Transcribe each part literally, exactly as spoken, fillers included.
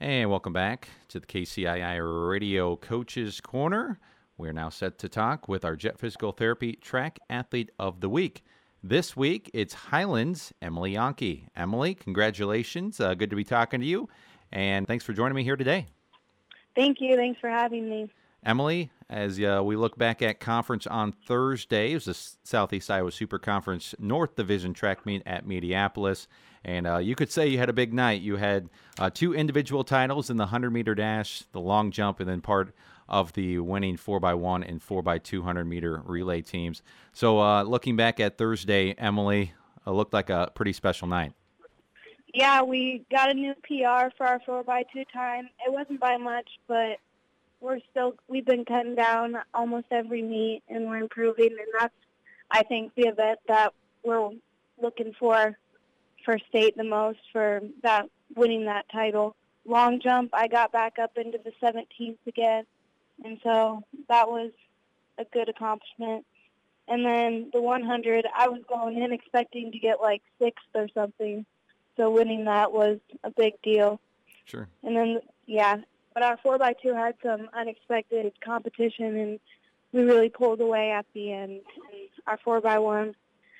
And welcome back to the K C I I Radio Coaches Corner. We're now set to talk with our Jet Physical Therapy Track Athlete of the Week. This week, it's Highlands' Emily Yonke. Emily, congratulations. Uh, good to be talking to you. And thanks for joining me here today. Thank you. Thanks for having me. Emily, as uh, we look back at conference on Thursday, it was the Southeast Iowa Super Conference North Division track meet at Mediapolis. And uh, you could say you had a big night. You had uh, two individual titles in the hundred-meter dash, the long jump, and then part of the winning four by one and four by two hundred-meter relay teams. So uh, looking back at Thursday, Emily, it looked like a pretty special night. Yeah, we got a new P R for our four by two time. It wasn't by much, but we're still, we've been cutting down almost every meet, and we're improving, and that's, I think, the event that we're looking for for state the most, for that winning that title. Long jump, I got back up into the seventeenth again, and so that was a good accomplishment. And then the one hundred, I was going in expecting to get like sixth or something, so winning that was a big deal. Sure. And then, yeah, but our four by two had some unexpected competition, and we really pulled away at the end. And our four by one,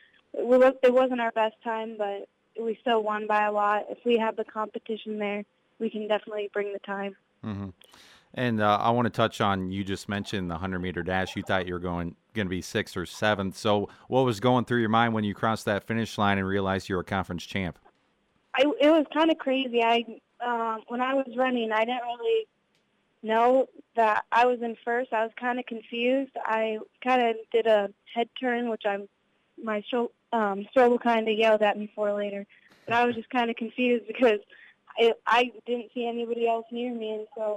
it wasn't our best time, but we still won by a lot. If we have the competition there, we can definitely bring the time. Mm-hmm. And uh, I want to touch on, you just mentioned the hundred-meter dash. You thought you were going going to be sixth or seventh. So what was going through your mind when you crossed that finish line and realized you were a conference champ? I, it was kind of crazy. I um, when I was running, I didn't really know that I was in first. I was kind of confused. I kind of did a head turn, which I'm my show, um, stroller kind of yelled at me for later. But I was just kind of confused because I, I didn't see anybody else near me, and so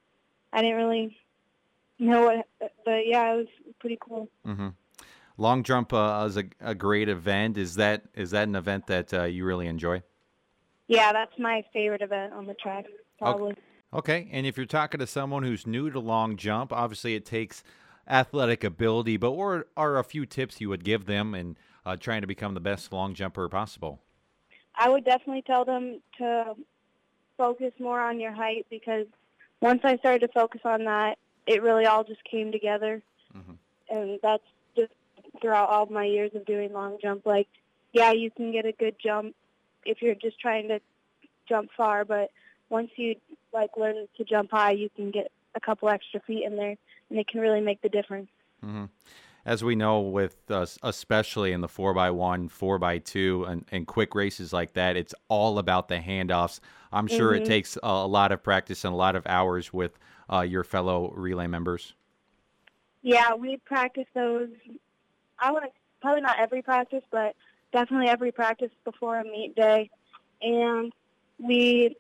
I didn't really know what. But yeah, it was pretty cool. Mm-hmm. Long jump uh, is a, a great event. Is that is that an event that uh, you really enjoy? Yeah, that's my favorite event on the track, probably. Okay. Okay, and if you're talking to someone who's new to long jump, obviously it takes athletic ability, but what are a few tips you would give them in uh, trying to become the best long jumper possible? I would definitely tell them to focus more on your height, because once I started to focus on that, it really all just came together. Mm-hmm. And that's just throughout all my years of doing long jump. Like, yeah, you can get a good jump if you're just trying to jump far, but once you like learn to jump high, you can get a couple extra feet in there, and it can really make the difference. Mm-hmm. As we know, with uh, especially in the four by one, four by two, and, and quick races like that, it's all about the handoffs. I'm sure mm-hmm. it takes a, a lot of practice and a lot of hours with uh, your fellow relay members. Yeah, we practice those. I want to probably not every practice, but definitely every practice before a meet day, and we.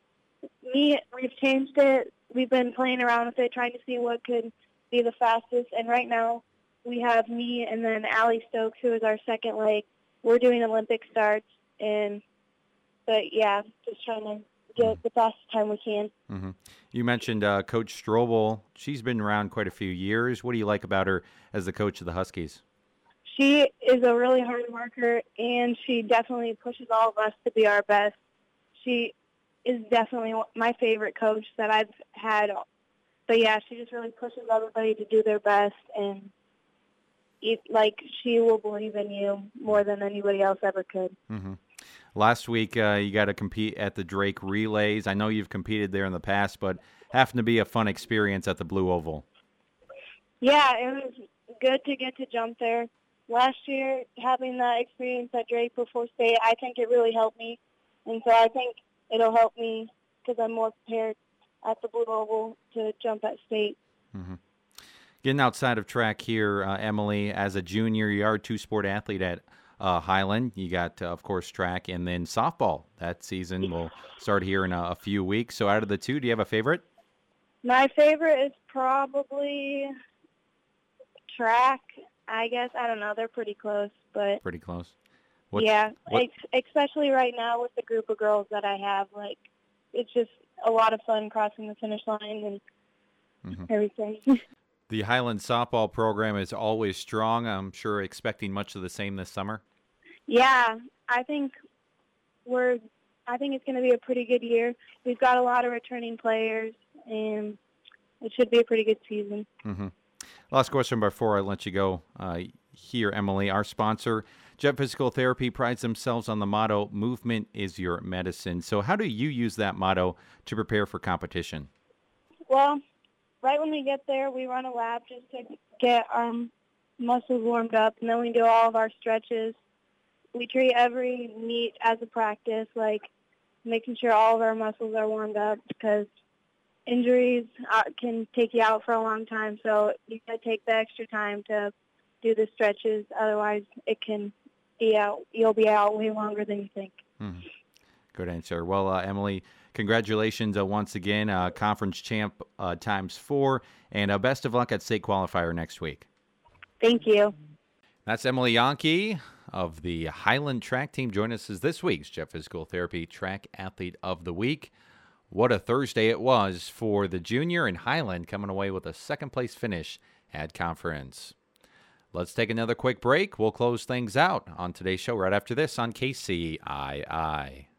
Me, we've changed it. We've been playing around with it, trying to see what could be the fastest. And right now, we have me and then Allie Stokes, who is our second leg. We're doing Olympic starts, and but yeah, just trying to get the fastest time we can. Mm-hmm. You mentioned uh, Coach Strobel. She's been around quite a few years. What do you like about her as the coach of the Huskies? She is a really hard worker, and she definitely pushes all of us to be our best. She is definitely my favorite coach that I've had. But, yeah, she just really pushes everybody to do their best, and, it, like, she will believe in you more than anybody else ever could. Mm-hmm. Last week, uh, you got to compete at the Drake Relays. I know you've competed there in the past, but happened to be a fun experience at the Blue Oval. Yeah, it was good to get to jump there. Last year, having that experience at Drake before state, I think it really helped me. And so I think it'll help me because I'm more prepared at the Blue Oval to jump at state. Mm-hmm. Getting outside of track here, uh, Emily, as a junior, you are a two-sport athlete at uh, Highland. You got, uh, of course, track and then softball. That season will start here in a, a few weeks. So out of the two, do you have a favorite? My favorite is probably track, I guess. I don't know. They're pretty close. but Pretty close. What, yeah, what? Ex- especially right now with the group of girls that I have. Like, it's just a lot of fun crossing the finish line and mm-hmm. everything. The Highland softball program is always strong. I'm sure expecting much of the same this summer. Yeah, I think we're I think it's going to be a pretty good year. We've got a lot of returning players, and it should be a pretty good season. Mm-hmm. Last question before I let you go uh, here, Emily. Our sponsor, Jet Physical Therapy, prides themselves on the motto, movement is your medicine. So how do you use that motto to prepare for competition? Well, right when we get there, we run a lap just to get our muscles warmed up, and then we do all of our stretches. We treat every meet as a practice, like making sure all of our muscles are warmed up, because injuries uh, can take you out for a long time, so you got to take the extra time to do the stretches. Otherwise, it can be out. You'll be out way longer than you think. Hmm. Good answer. Well, uh, Emily, congratulations uh, once again, uh, conference champ uh, times four, and uh, best of luck at state qualifier next week. Thank you. That's Emily Yonke of the Highland Track Team. Join us as this week's Jet Physical Therapy Track Athlete of the Week. What a Thursday it was for the junior in Highland, coming away with a second-place finish at conference. Let's take another quick break. We'll close things out on today's show right after this on K C I I.